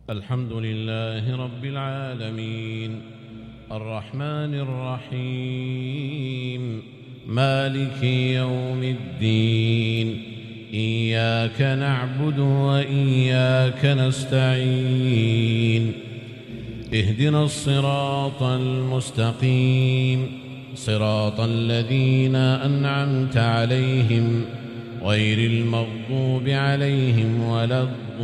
الحمد لله رب العالمين الرحمن الرحيم مالك يوم الدين إياك نعبد وإياك نستعين اهدنا الصراط المستقيم صراط الذين أنعمت عليهم غير المغضوب عليهم ولا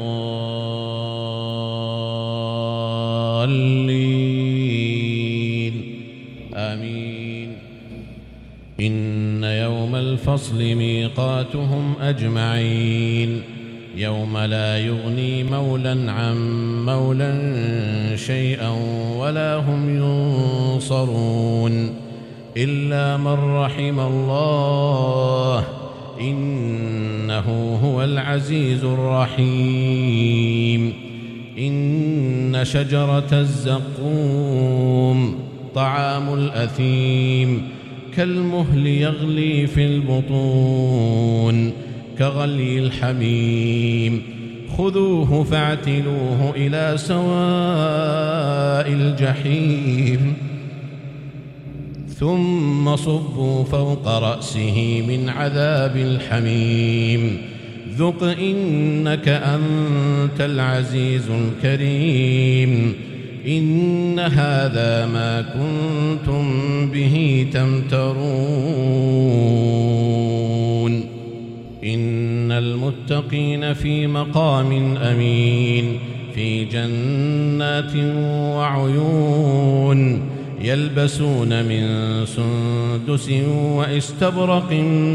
الضالين آمين. إن يوم الفصل ميقاتهم أجمعين يوم لا يغني مولى عن مولى شيئا ولا هم ينصرون إلا من رحم الله إنه هو العزيز الرحيم. إن شجرة الزقوم طعام الأثيم كالمهل يغلي في البطون كغلي الحميم خذوه فاعتلوه إلى سواء الجحيم ثم صبوا فوق رأسه من عذاب الحميم ذق إنك أنت العزيز الكريم. إن هذا ما كنتم به تمترون. إن المتقين في مقام أمين في جنات وعيون يلبسون من سندس واستبرق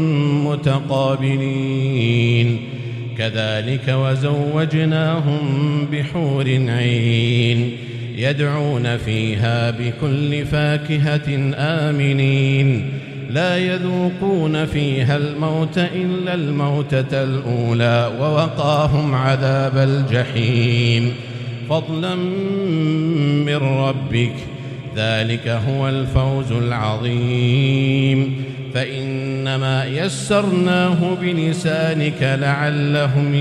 متقابلين كذلك وزوجناهم بحور عين يدعون فيها بكل فاكهة آمنين لا يذوقون فيها الموت إلا الموتة الأولى ووقاهم عذاب الجحيم فضلا من ربك ذلك هو الفوز العظيم. فإنما يسرناه بلسانك لعلهم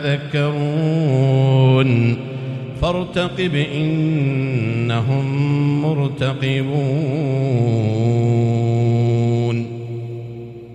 يتذكرون فارتقب إنهم مرتقبون.